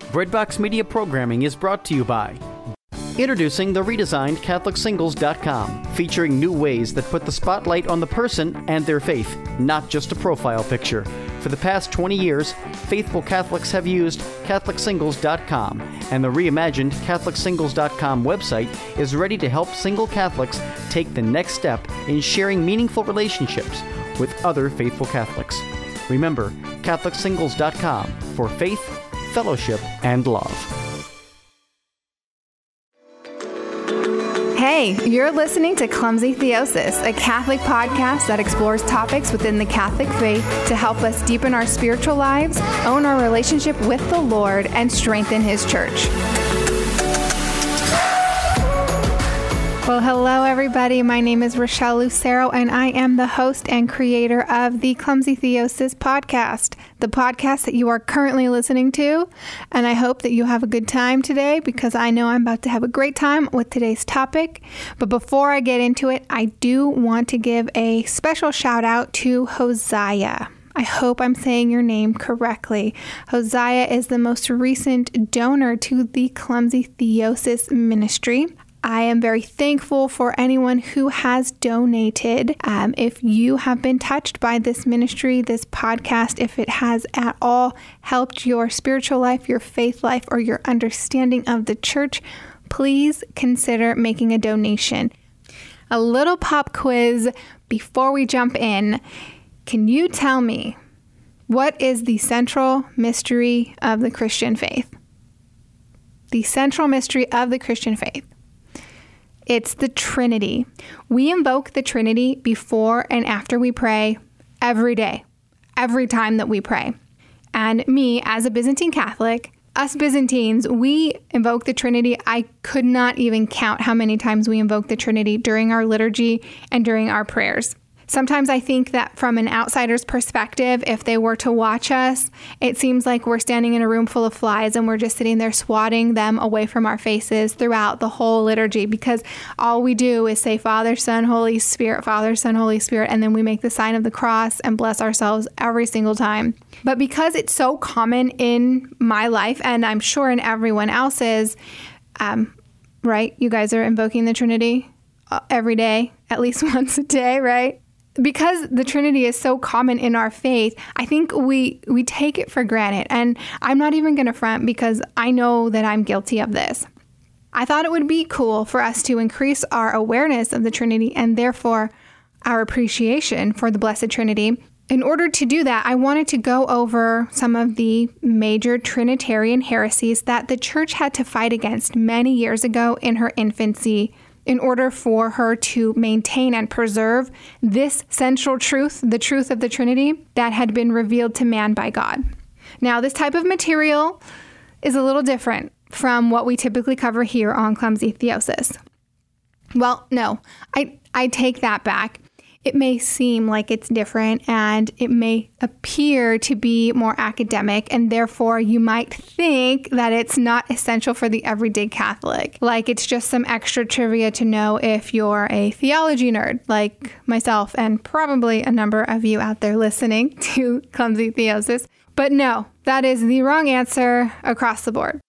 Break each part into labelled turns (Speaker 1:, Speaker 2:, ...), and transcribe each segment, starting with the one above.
Speaker 1: Breadbox Media programming is brought to you by introducing the redesigned CatholicSingles.com, featuring new ways that put the spotlight on the person and their faith, not just a profile picture. For the past 20 years, faithful Catholics have used CatholicSingles.com, and the reimagined CatholicSingles.com website is ready to help single Catholics take the next step in sharing meaningful relationships with other faithful Catholics. Remember, CatholicSingles.com for faith, fellowship, and love.
Speaker 2: Hey, you're listening to Clumsy Theosis, a Catholic podcast that explores topics within the Catholic faith to help us deepen our spiritual lives, own our relationship with the Lord, and strengthen His church. Well, hello, everybody. My name is Rochelle Lucero, and I am the host and creator of the Clumsy Theosis podcast, the podcast that you are currently listening to. And I hope that you have a good time today, because I know I'm about to have a great time with today's topic. But before I get into it, I do want to give a special shout out to Hosea. I hope I'm saying your name correctly. Hosea is the most recent donor to the Clumsy Theosis ministry. I am very thankful for anyone who has donated. If you have been touched by this ministry, this podcast, if it has at all helped your spiritual life, your faith life, or your understanding of the church, please consider making a donation. A little pop quiz before we jump in. Can you tell me, what is the central mystery of the Christian faith? The central mystery of the Christian faith. It's the Trinity. We invoke the Trinity before and after we pray every day, every time that we pray. And me, as a Byzantine Catholic, us Byzantines, we invoke the Trinity. I could not even count how many times we invoke the Trinity during our liturgy and during our prayers. Sometimes I think that from an outsider's perspective, if they were to watch us, it seems like we're standing in a room full of flies and we're just sitting there swatting them away from our faces throughout the whole liturgy, because all we do is say Father, Son, Holy Spirit, Father, Son, Holy Spirit, and then we make the sign of the cross and bless ourselves every single time. But because it's so common in my life, and I'm sure in everyone else's, right? You guys are invoking the Trinity every day, at least once a day, right? Because the Trinity is so common in our faith, I think we take it for granted. And I'm not even going to front, because I know that I'm guilty of this. I thought it would be cool for us to increase our awareness of the Trinity and therefore our appreciation for the Blessed Trinity. In order to do that, I wanted to go over some of the major Trinitarian heresies that the Church had to fight against many years ago in her infancy, in order for her to maintain and preserve this central truth, the truth of the Trinity, that had been revealed to man by God. Now, this type of material is a little different from what we typically cover here on Clumsy Theosis. Well, no, I take that back. It may seem like it's different, and it may appear to be more academic, and therefore you might think that it's not essential for the everyday Catholic. Like it's just some extra trivia to know if you're a theology nerd like myself and probably a number of you out there listening to Clumsy Theosis. But no, that is the wrong answer across the board.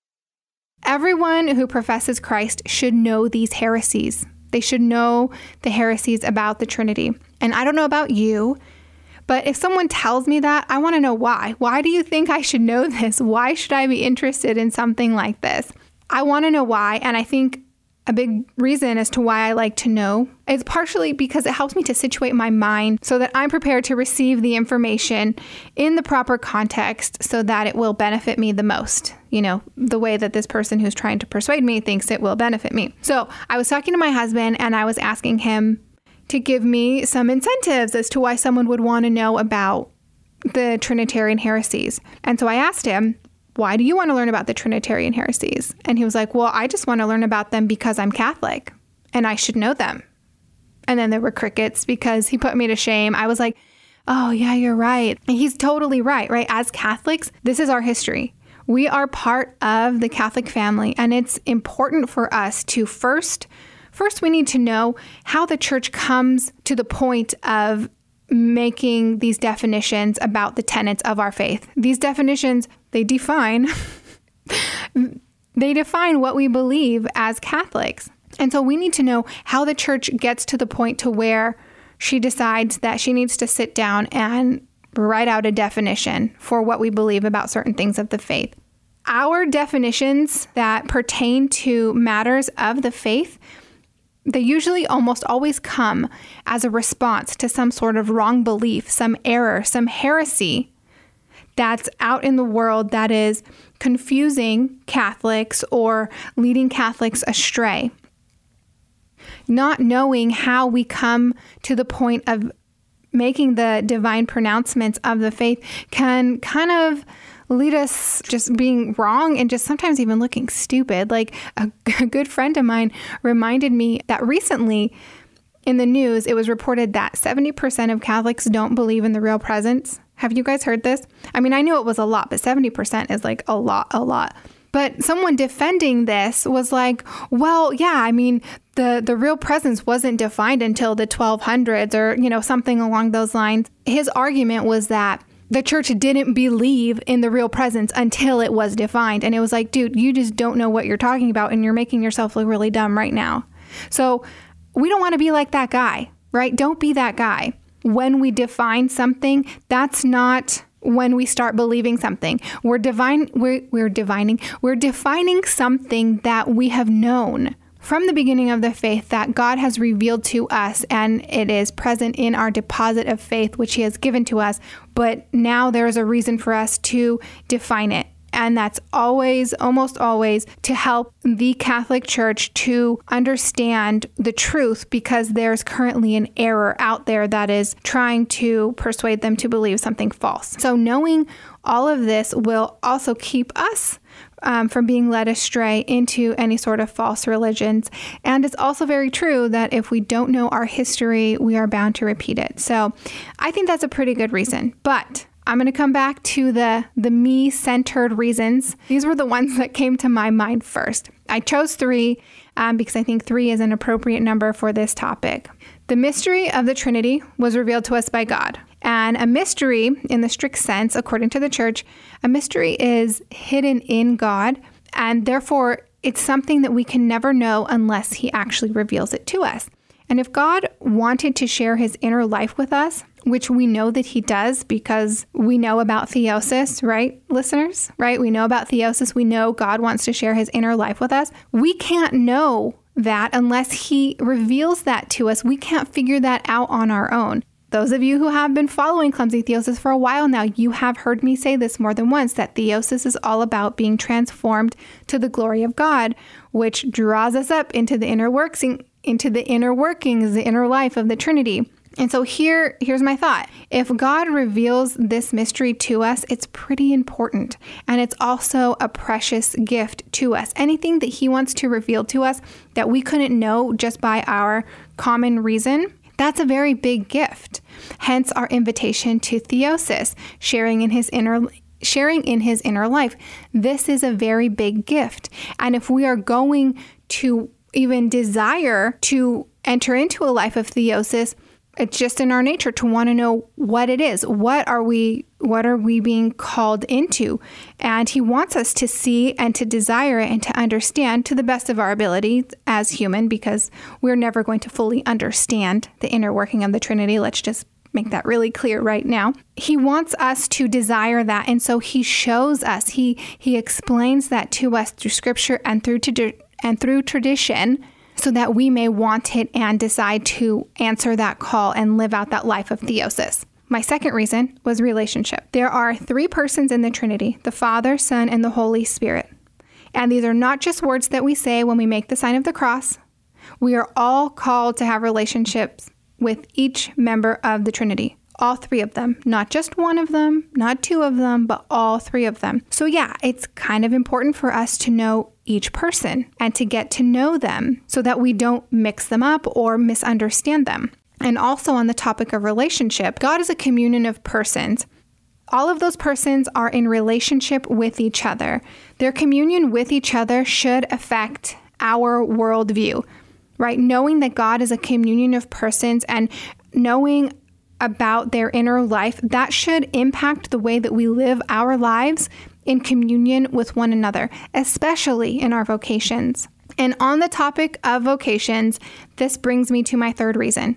Speaker 2: Everyone who professes Christ should know these heresies. They should know the heresies about the Trinity. And I don't know about you, but if someone tells me that, I want to know why. Why do you think I should know this? Why should I be interested in something like this? I want to know why. And I think a big reason as to why I like to know is partially because it helps me to situate my mind so that I'm prepared to receive the information in the proper context so that it will benefit me the most. You know, the way that this person who's trying to persuade me thinks it will benefit me. So I was talking to my husband and I was asking him to give me some incentives as to why someone would want to know about the Trinitarian heresies. And so I asked him, why do you want to learn about the Trinitarian heresies? And he was like, well, I just want to learn about them because I'm Catholic and I should know them. And then there were crickets because he put me to shame. I was like, oh, yeah, you're right. And he's totally right? As Catholics, this is our history. We are part of the Catholic family, and it's important for us to first we need to know how the church comes to the point of making these definitions about the tenets of our faith. These definitions, they define They define what we believe as Catholics. And so we need to know how the church gets to the point to where she decides that she needs to sit down and write out a definition for what we believe about certain things of the faith. Our definitions that pertain to matters of the faith, they usually almost always come as a response to some sort of wrong belief, some error, some heresy that's out in the world that is confusing Catholics or leading Catholics astray. Not knowing how we come to the point of making the divine pronouncements of the faith can kind of lead us just being wrong and just sometimes even looking stupid. Like a good friend of mine reminded me that recently in the news, it was reported that 70% of Catholics don't believe in the real presence. Have you guys heard this? I mean, I knew it was a lot, but 70% is like a lot. But someone defending this was like, well, yeah, I mean, the real presence wasn't defined until the 1200s or, something along those lines. His argument was that the church didn't believe in the real presence until it was defined. And it was like, dude, you just don't know what you're talking about and you're making yourself look really dumb right now. So we don't want to be like that guy, right? Don't be that guy. When we define something, that's not when we start believing something. We're defining something that we have known from the beginning of the faith that God has revealed to us, and it is present in our deposit of faith, which he has given to us. But now there is a reason for us to define it. And that's almost always, to help the Catholic Church to understand the truth, because there's currently an error out there that is trying to persuade them to believe something false. So knowing all of this will also keep us from being led astray into any sort of false religions. And it's also very true that if we don't know our history, we are bound to repeat it. So I think that's a pretty good reason. But I'm going to come back to the me-centered reasons. These were the ones that came to my mind first. I chose 3 because I think 3 is an appropriate number for this topic. The mystery of the Trinity was revealed to us by God. And a mystery, in the strict sense, according to the church, a mystery is hidden in God, and therefore it's something that we can never know unless he actually reveals it to us. And if God wanted to share his inner life with us, which we know that he does because we know about theosis, right, listeners? Right? We know about theosis. We know God wants to share his inner life with us. We can't know that unless he reveals that to us. We can't figure that out on our own. Those of you who have been following Clumsy Theosis for a while now, you have heard me say this more than once, that theosis is all about being transformed to the glory of God, which draws us up into the inner workings, the inner life of the Trinity. And so here's my thought. If God reveals this mystery to us, it's pretty important. And it's also a precious gift to us. Anything that he wants to reveal to us that we couldn't know just by our common reason, that's a very big gift. Hence our invitation to theosis, sharing in his inner life. This is a very big gift. And if we are going to even desire to enter into a life of theosis, it's just in our nature to want to know what it is. What are we being called into? And he wants us to see and to desire it and to understand to the best of our abilities as human, because we're never going to fully understand the inner working of the Trinity. Let's just make that really clear right now. He wants us to desire that. And so he shows us, he explains that to us through scripture and through tradition, so that we may want it and decide to answer that call and live out that life of theosis. My second reason was relationship. There are 3 persons in the Trinity, the Father, Son, and the Holy Spirit. And these are not just words that we say when we make the sign of the cross. We are all called to have relationships with each member of the Trinity. All 3 of them, not just one of them, not 2 of them, but all 3 of them. So yeah, it's kind of important for us to know each person and to get to know them so that we don't mix them up or misunderstand them. And also on the topic of relationship, God is a communion of persons. All of those persons are in relationship with each other. Their communion with each other should affect our worldview, right? Knowing that God is a communion of persons and knowing about their inner life, that should impact the way that we live our lives in communion with one another, especially in our vocations. And on the topic of vocations, this brings me to my third reason,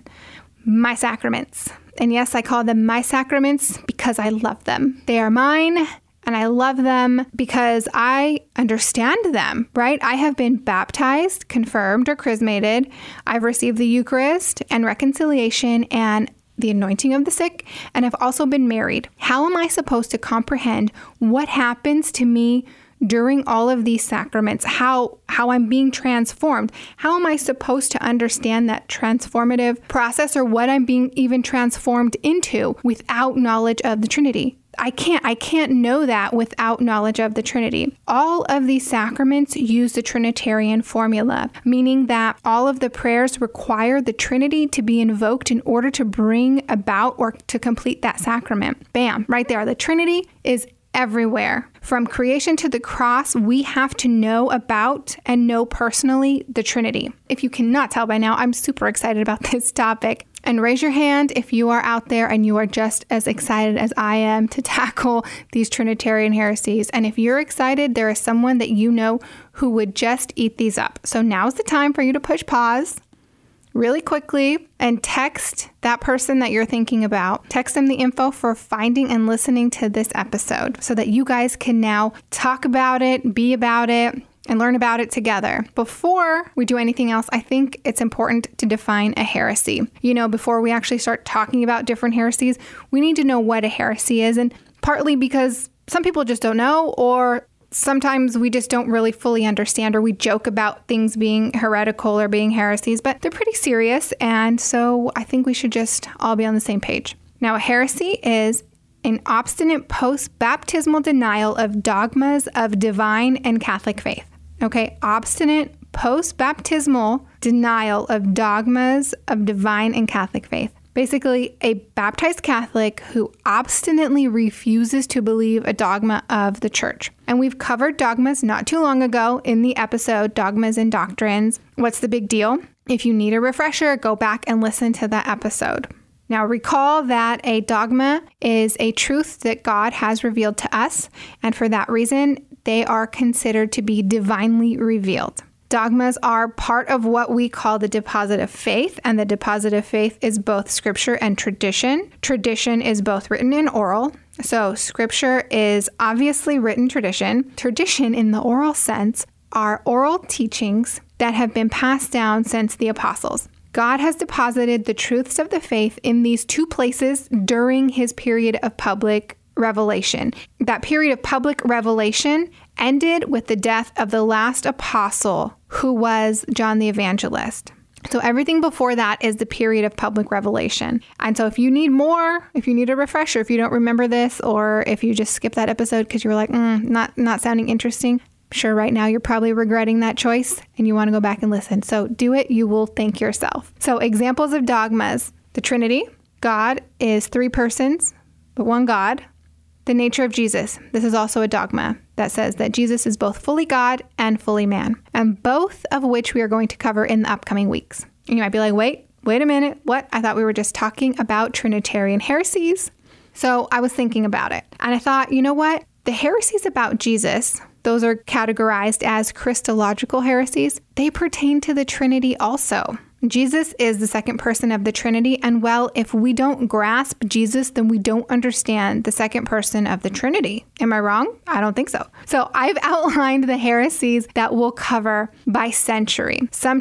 Speaker 2: my sacraments. And yes, I call them my sacraments because I love them. They are mine. And I love them because I understand them, right? I have been baptized, confirmed, or chrismated. I've received the Eucharist and reconciliation and the anointing of the sick, and I've also been married. How am I supposed to comprehend what happens to me during all of these sacraments, how I'm being transformed? How am I supposed to understand that transformative process or what I'm being even transformed into without knowledge of the Trinity? I can't know that without knowledge of the Trinity. All of these sacraments use the Trinitarian formula, meaning that all of the prayers require the Trinity to be invoked in order to bring about or to complete that sacrament. Bam, right there. The Trinity is everywhere. From creation to the cross, we have to know about and know personally the Trinity. If you cannot tell by now, I'm super excited about this topic. And raise your hand if you are out there and you are just as excited as I am to tackle these Trinitarian heresies. And if you're excited, there is someone that you know who would just eat these up. So now's the time for you to push pause really quickly and text that person that you're thinking about. Text them the info for finding and listening to this episode so that you guys can now talk about it, be about it, and learn about it together. Before we do anything else, I think it's important to define a heresy. Before we actually start talking about different heresies, we need to know what a heresy is. And partly because some people just don't know, or sometimes we just don't really fully understand, or we joke about things being heretical or being heresies, but they're pretty serious. And so I think we should just all be on the same page. Now, a heresy is an obstinate post-baptismal denial of dogmas of divine and Catholic faith. Okay, obstinate post-baptismal denial of dogmas of divine and Catholic faith. Basically, a baptized Catholic who obstinately refuses to believe a dogma of the church. And we've covered dogmas not too long ago in the episode, Dogmas and Doctrines. What's the big deal? If you need a refresher, go back and listen to that episode. Now, recall that a dogma is a truth that God has revealed to us, and for that reason, they are considered to be divinely revealed. Dogmas are part of what we call the deposit of faith, and the deposit of faith is both scripture and tradition. Tradition is both written and oral. So scripture is obviously written tradition. Tradition in the oral sense are oral teachings that have been passed down since the apostles. God has deposited the truths of the faith in these two places during his period of public revelation. That period of public revelation ended with the death of the last apostle, who was John the Evangelist. So everything before that is the period of public revelation. And so if you need more, if you need a refresher, if you don't remember this, or if you just skip that episode because you were like, not sounding interesting, I'm sure right now you're probably regretting that choice and you want to go back and listen. So do it. You will thank yourself. So examples of dogmas: the Trinity. God is three persons, but one God. The nature of Jesus. This is also a dogma that says that Jesus is both fully God and fully man, and both of which we are going to cover in the upcoming weeks. And you might be like, wait a minute. What? I thought we were just talking about Trinitarian heresies. So I was thinking about it, and I thought, you know what? The heresies about Jesus, those are categorized as Christological heresies. They pertain to the Trinity also. Jesus is the second person of the Trinity, and well, if we don't grasp Jesus, then we don't understand the second person of the Trinity. Am I wrong? I don't think so. So I've outlined the heresies that we'll cover by century.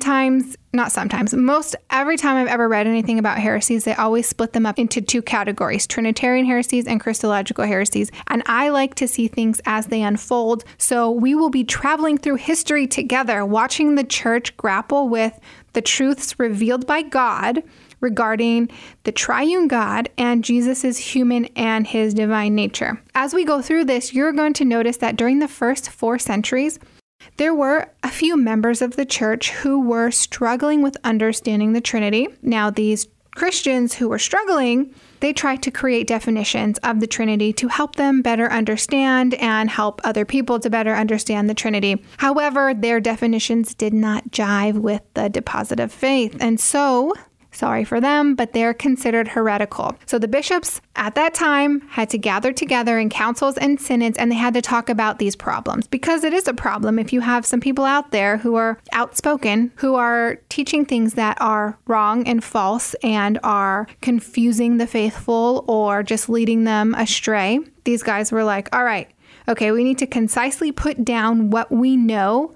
Speaker 2: Most every time I've ever read anything about heresies, they always split them up into two categories: Trinitarian heresies and Christological heresies. And I like to see things as they unfold. So we will be traveling through history together, watching the church grapple with the truths revealed by God regarding the triune God and Jesus's human and his divine nature. As we go through this, you're going to notice that during the first 4 centuries, there were a few members of the church who were struggling with understanding the Trinity. Now, these Christians who were struggling, they tried to create definitions of the Trinity to help them better understand and help other people to better understand the Trinity. However, their definitions did not jive with the deposit of faith. And so Sorry for them, but they're considered heretical. So the bishops at that time had to gather together in councils and synods, and they had to talk about these problems, because it is a problem if you have some people out there who are outspoken, who are teaching things that are wrong and false and are confusing the faithful or just leading them astray. These guys were like, all right, okay, we need to concisely put down what we know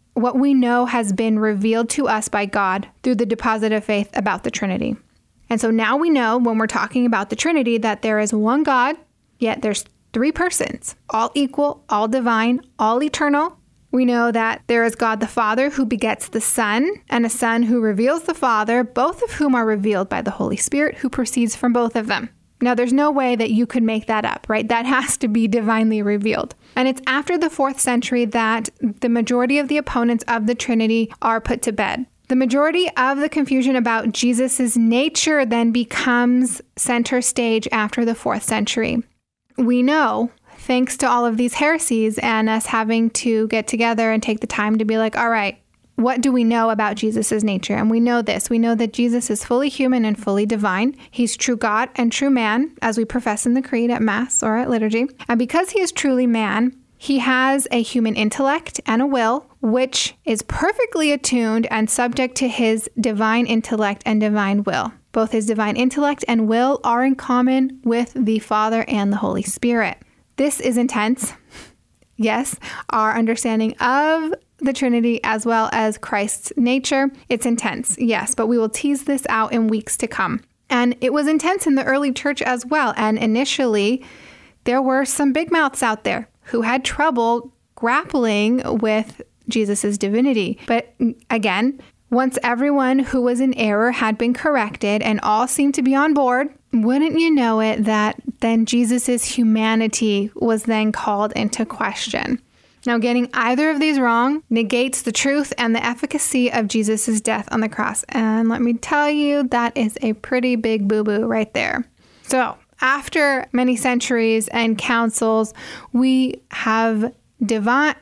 Speaker 2: has been revealed to us by God through the deposit of faith about the Trinity. And so now we know when we're talking about the Trinity that there is one God, yet there's three persons, all equal, all divine, all eternal. We know that there is God the Father who begets the Son, and a Son who reveals the Father, both of whom are revealed by the Holy Spirit who proceeds from both of them. Now, there's no way that you could make that up, right? That has to be divinely revealed. And it's after the 4th century that the majority of the opponents of the Trinity are put to bed. The majority of the confusion about Jesus' nature then becomes center stage after the 4th century. We know, thanks to all of these heresies and us having to get together and take the time to be like, all right, what do we know about Jesus' nature? And we know this. We know that Jesus is fully human and fully divine. He's true God and true man, as we profess in the creed at Mass or at liturgy. And because he is truly man, he has a human intellect and a will, which is perfectly attuned and subject to his divine intellect and divine will. Both his divine intellect and will are in common with the Father and the Holy Spirit. This is intense. Yes, our understanding of the Trinity as well as Christ's nature, it's intense, yes, but we will tease this out in weeks to come. And it was intense in the early church as well. And initially, there were some big mouths out there who had trouble grappling with Jesus's divinity. But again, once everyone who was in error had been corrected and all seemed to be on board, wouldn't you know it that then Jesus's humanity was then called into question. Now, getting either of these wrong negates the truth and the efficacy of Jesus' death on the cross. And let me tell you, that is a pretty big boo-boo right there. So, after many centuries and councils, we have defined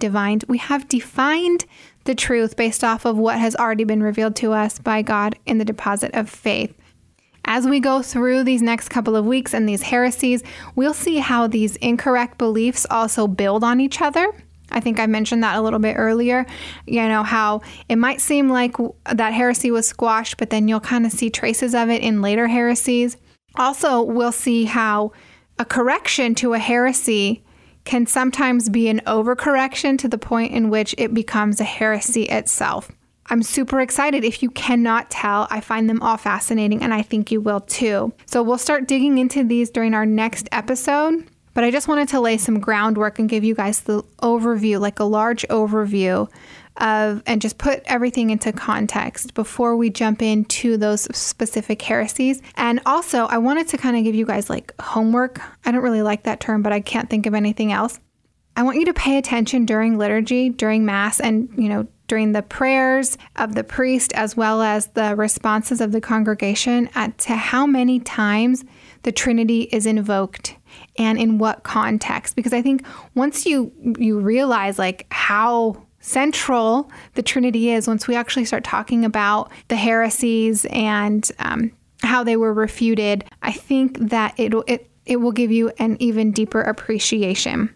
Speaker 2: the truth based off of what has already been revealed to us by God in the deposit of faith. As we go through these next couple of weeks and these heresies, we'll see how these incorrect beliefs also build on each other. I think I mentioned that a little bit earlier, how it might seem like that heresy was squashed, but then you'll kind of see traces of it in later heresies. Also, we'll see how a correction to a heresy can sometimes be an overcorrection to the point in which it becomes a heresy itself. I'm super excited. If you cannot tell, I find them all fascinating, and I think you will too. So we'll start digging into these during our next episode, but I just wanted to lay some groundwork and give you guys the overview, like a large overview of, and just put everything into context before we jump into those specific heresies. And also, I wanted to kind of give you guys like homework. I don't really like that term, but I can't think of anything else. I want you to pay attention during liturgy, during Mass, and, during the prayers of the priest, as well as the responses of the congregation, to how many times the Trinity is invoked and in what context. Because I think once you realize like how central the Trinity is, once we actually start talking about the heresies and how they were refuted, I think that it will give you an even deeper appreciation.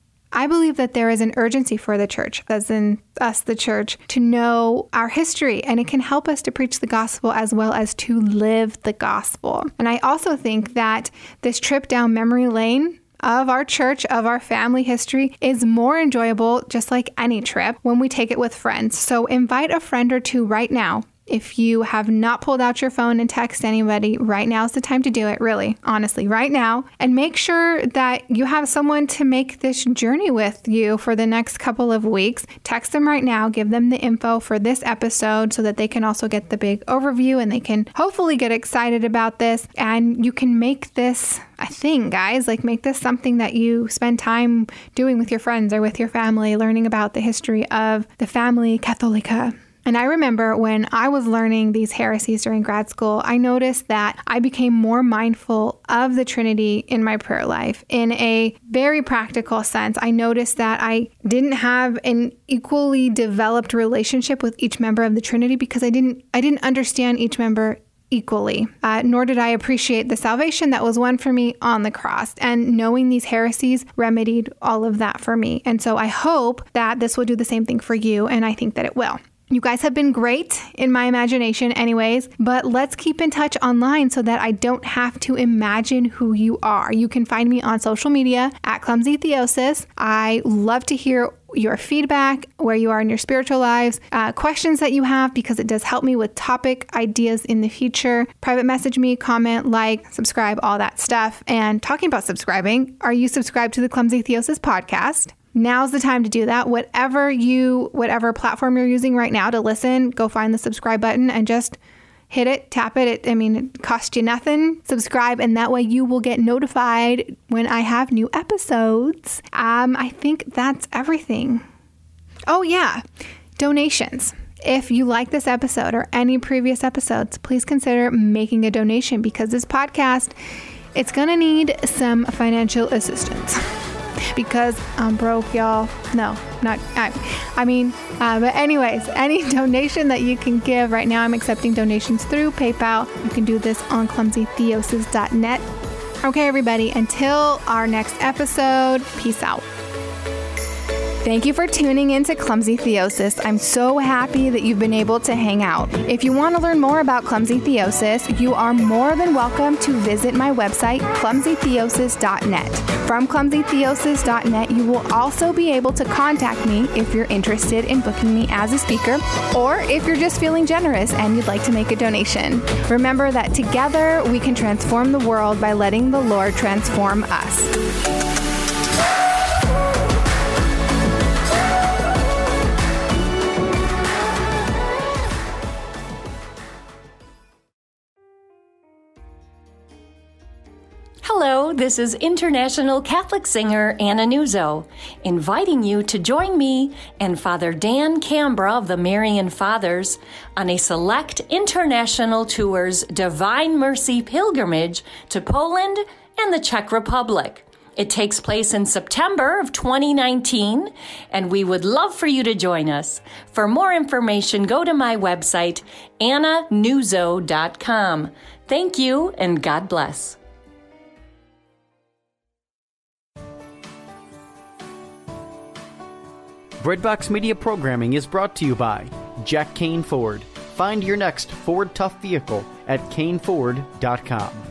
Speaker 2: I believe that there is an urgency for the church, as in us, the church, to know our history, and it can help us to preach the gospel as well as to live the gospel. And I also think that this trip down memory lane of our church, of our family history, is more enjoyable, just like any trip, when we take it with friends. So invite a friend or two right now. If you have not pulled out your phone and text anybody, right now is the time to do it, really, honestly, right now. And make sure that you have someone to make this journey with you for the next couple of weeks. Text them right now, give them the info for this episode so that they can also get the big overview and they can hopefully get excited about this. And you can make this a thing, guys, like make this something that you spend time doing with your friends or with your family, learning about the history of the Family Catholica. And I remember when I was learning these heresies during grad school, I noticed that I became more mindful of the Trinity in my prayer life. In a very practical sense, I noticed that I didn't have an equally developed relationship with each member of the Trinity because I didn't understand each member equally, nor did I appreciate the salvation that was won for me on the cross. And knowing these heresies remedied all of that for me. And so I hope that this will do the same thing for you, and I think that it will. You guys have been great in my imagination anyways, but let's keep in touch online so that I don't have to imagine who you are. You can find me on social media at Clumsy Theosis. I love to hear your feedback, where you are in your spiritual lives, questions that you have, because it does help me with topic ideas in the future. Private message me, comment, like, subscribe, all that stuff. And talking about subscribing, are you subscribed to the Clumsy Theosis podcast? Now's the time to do that. Whatever platform you're using right now to listen, go find the subscribe button and just hit it, tap it. It costs you nothing. Subscribe, and that way you will get notified when I have new episodes. I think that's everything. Oh yeah, donations. If you like this episode or any previous episodes, please consider making a donation, because this podcast, it's going to need some financial assistance. Because I'm broke, y'all. No, not, but anyways, any donation that you can give right now, I'm accepting donations through PayPal. You can do this on clumsytheosis.net. Okay, everybody, until our next episode, peace out. Thank you for tuning in to Clumsy Theosis. I'm so happy that you've been able to hang out. If you want to learn more about Clumsy Theosis, you are more than welcome to visit my website, clumsytheosis.net. From clumsytheosis.net, you will also be able to contact me if you're interested in booking me as a speaker, or if you're just feeling generous and you'd like to make a donation. Remember that together we can transform the world by letting the Lord transform us.
Speaker 3: Hello, this is international Catholic singer Anna Nuzzo, inviting you to join me and Father Dan Cambra of the Marian Fathers on a select international tour's Divine Mercy pilgrimage to Poland and the Czech Republic. It takes place in September of 2019, and we would love for you to join us. For more information, go to my website, annanuzzo.com. Thank you, and God bless.
Speaker 1: Breadbox Media programming is brought to you by Jack Kane Ford. Find your next Ford Tough vehicle at caneford.com.